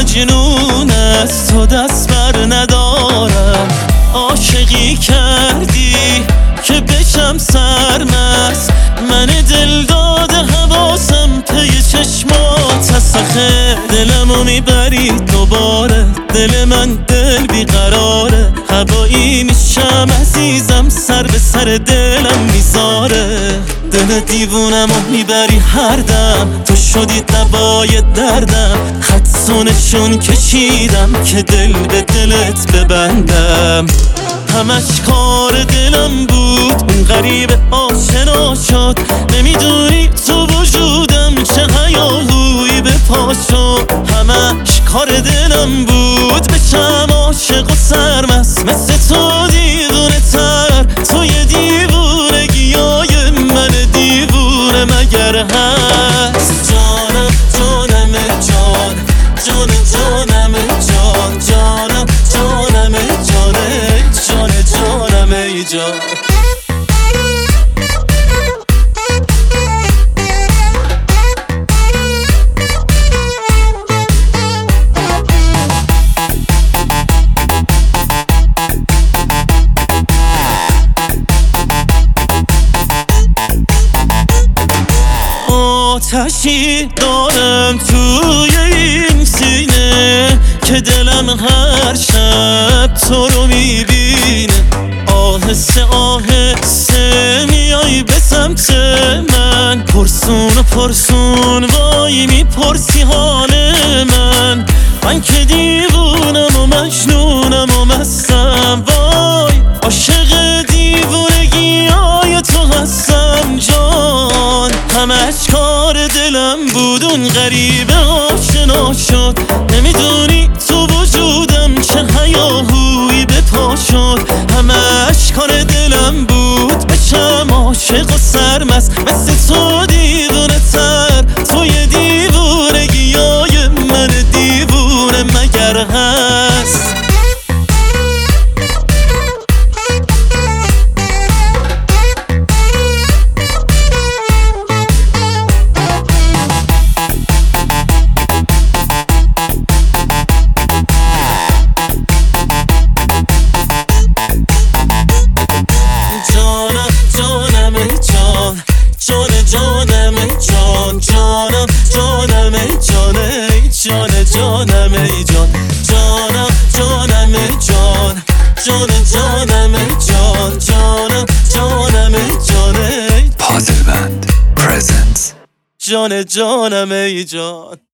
مجنون از تو دست بر ندارم. عاشقی کردی که بشم سرمست، من دل داده حواسم پی چشمات تسخه. دلمو میبری دوباره، دل من دل بیقراره. هوایی میشم عزیزم، سر به سر دلم میذاره. دل دیوونمو میبری هر دم، تو شدی دوای دردم. خدسونشون کشیدم که دل به دلت ببندم. همش کار دلم بود، اون غریب آشنا شد. نمیدونی تو وجودم چه هیاهویی به پا شد. همش کار دلم بود، بشم عاشق و سرمست مثل تو دیوونه تر. توی دیوونگیای من دیوونه مگر هست؟ جانم جانم جان، جان جانم جان، جانم جانم جانه، جان جانم ای جان. آتشی دارم توی این سینه که دلم هر شب تو رو میبینه. آهسته آهسته میای به سمت من، پرسون و پرسون وای میپرسی حال من. من که دیوونم و مجنونم و مستم، وای عاشق دیوونگی های تو هستم جان. همش کار دلم بود، اون غریبه آشنا شد. نمیدونی تو وجودم چه هیاهویی به پا شد. همش کار دلم بود، بشم عاشق و سرمست مثل تو دیوونه تر. توی دیوونگیای من دیوونه مگر هست؟ جانم جان، جانم جانم جانه، جان جانم ای جان. جانم جانم جان، جان جانم جان، جانم جانم جانه. پازل بند پرزنتس. جان جانم ای جان.